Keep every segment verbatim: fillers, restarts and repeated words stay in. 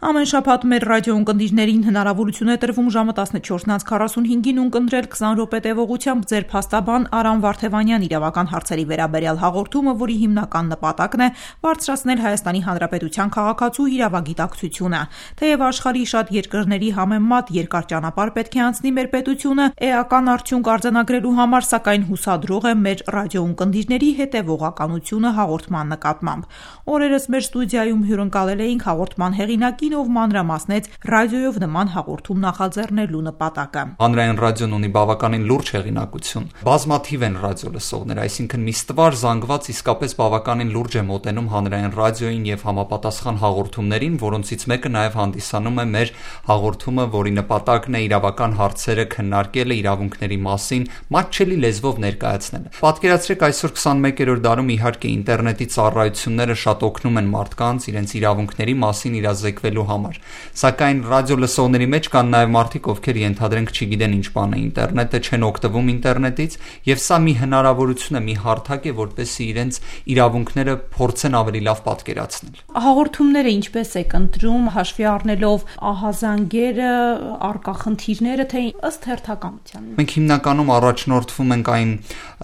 Ամեն շաբաթ մեր ռադիո ունկնդիրներին հնարավորություն է տրվում ժամը տասնչորսն քառասունհինգին ունկնդրել քսան րոպե տևողությամբ ձեր փաստաբան Արամ Վարդևանյան իրավական հարցերի վերաբերյալ հաղորդումը, որի հիմնական նպատակն է բարձրացնել Հայաստանի Հանրապետության քաղաքացու իրավագիտակցությունը։ Թեև աշխարհի շատ երկրների համեմատ երկար ճանապարհ պետք է անցնի մեր պետությունը էական արդյունք արձանագրելու համար, սակայն հուսադրող է մեր ռադիո ունկնդիրների հետևողականությունը հաղորդման նկատմամբ։ Օրերս մեր ստուդիայում հյուրընկալել էինք հաղորդման հեղինակին, ով մանրամասնեց ռադիոյով նման հաղորդում նախաձեռնելու նպատակը։ Հանրային ռադիոն ունի բավականին լուրջ հեղինակություն։ Բազմաթիվ են ռադիո լսողները, այսինքն մի ստվար զանգված իսկապես բավականին լուրջ է մոտենում հանրային ռադիոյին եւ համապատասխան հաղորդումներին, որոնցից մեկը նաեւ հանդիսանում է մեր հաղորդումը, որի նպատակն է իրավական հարցերը քննարկելը, իրավունքների մասին մատչելի լեզվով ներկայացնելը։ Պատկերացրեք, այսօր քսանմեկերորդ դարում իհարկե ինտերնետի ծառայությունները շատ օգնում են մարդկանց իրենց իրավունքների մասին իրազեկվելու համար, սակայն ռադիո լսողների մեջ կան նաև մարդիկ, ովքեր ենթադրենք չգիտեն ինչ բան է ինտերնետը, չեն օգտվում ինտերնետից, եւ սա մի հնարավորություն է, մի հարթակ է, որպեսզի իրենց իրավունքները փորձեն ավելի լավ պատկերացնել։ Հաղորդումները ինչպես եք ընտրում, հաշվի առնելով ահազանգերը, առկա խնդիրները, թե ըստ հերթականության։ Մենք հիմնականում առաջնորդվում ենք այն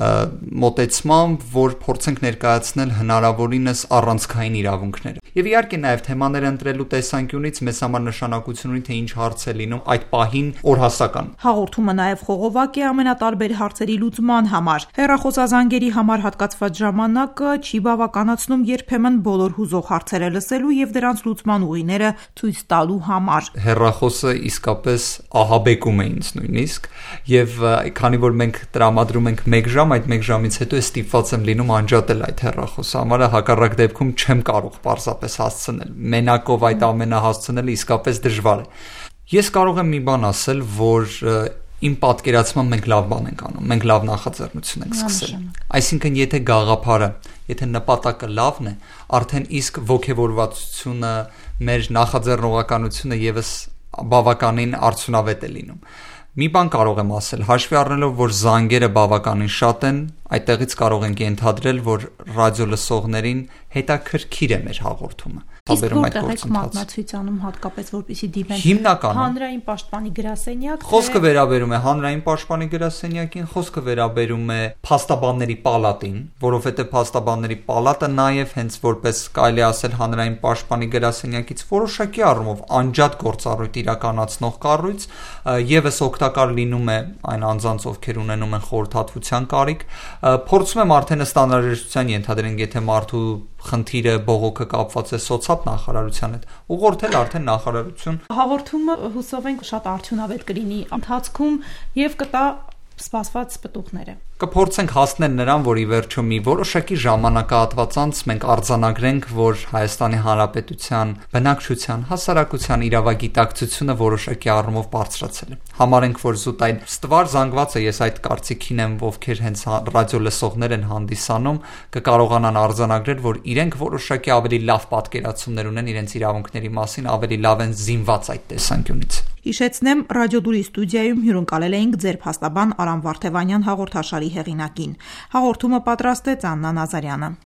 մոտեցմամբ, որ փորձենք ներկայացնել հնարավորինս առանցքային իրավունքները։ Եվ իհարկե նաև թեմաները ընտրելու տեսանկյունից մեզ համար նշանակություն ունի, թե ինչ հարց է լինում այդ պահին օրհասական։ Հաղորդումը նաև խողովակ է ամենատարբեր հարցերի լուծման համար։ Հեռախոսազանգերի համար հատկացված ժամանակը չի բավականացնում երբեմն բոլոր հուզող հարցերը լսելու եւ դրանց լուծման ուղիները ցույց տալու համար։ Հեռախոսը իսկապես ահաբեկում է ինձ նույնիսկ, եւ քանի որ մենք տրամադրում ենք մեկ ժամ, այդ մեկ ժամից հետո ստիպված եմ լինում անջատել այդ հեռախոսը, համարը հակառակ դեպքում չեմ կարող պարզապես հասցնել։ Մենակով այդ ամենը հասցնելը իսկապես դժվար է։ Ես կարող եմ մի բան ասել, որ իմ պատկերացմամբ մենք լավ բան ենք անում, մենք լավ նախաձեռնություն ենք սկսել։ Այսինքն, եթե գաղափարը, եթե նպատակը լավն է, արդեն իսկ ոգևորվածությունը, մեր նախաձեռնողականությունը եւս բավականին արդյունավետ է լինում։ Մի բան կարող եմ ասել, հաշվի առնելով, որ զանգերը բավականին շատ են, այդտեղից կարող ենք ենթադրել, որ ռադիո լսողներին հետաքրքիր է մեր հաղորդումը։ Իսկ որտեղ եք մատնացույց անում հատկապես, որպեսզի դիմեն հիմնականում հանրային պաշտպանի գրասենյակ։ Խոսքը վերաբերում է հանրային պաշտպանի գրասենյակին, խոսքը վերաբերում է փաստաբանների պալատին, որովհետև փաստաբանների պալատը նաև հենց որպես կարելի ասել հանրային պաշտպանի գրասենյակից որոշակի առումով անջատ գործառույթ իրականացնող կառույց, եւս օգտակար լինում է այն անձանց, ովքեր ունենում են խորհրդատվության կարիք։ Փորձում եմ արդեն ըստ անհրաժեշտության ենթադրենք, եթե մարդու խնդիրը բողոքը կապված է սոցիալ նախարարության հետ, ուղղորդել արդեն նախարարություն։ Հաղորդումը հուսով ենք շատ արդյունավետ կլինի ընթացքում եւ կտա սպասված պտուղները։ Կփորձենք հասնել նրան, որ ի վերջո մի որոշակի ժամանակահատված անց մենք արձանագրենք, որ Հայաստանի Հանրապետության բնակչության, հասարակության իրավագիտակցությունը որոշակի առումով բարձրացել է։ Համարենք, որ զուտ այն ստվար զանգվածը, ես այդ կարծիքին եմ, ովքեր հենց ռադիո լսողներ են հանդիսանում, կկարողանան արձանագրել, որ իրենք որոշակի ավելի լավ պատկերացումներ ունեն իրենց իրավունքների մասին, ավելի լավ են զինված այդ տեսանկյունից։ Հիշեցնեմ, Ռադիո Դուրի ստուդիայում հյուրընկալել էինք ձեր փաստաբան Արամ Վարդևանյան հաղորդաշարի հեղինակին։ Հաղորդումը պատրաստեց Աննա Նազարյանը։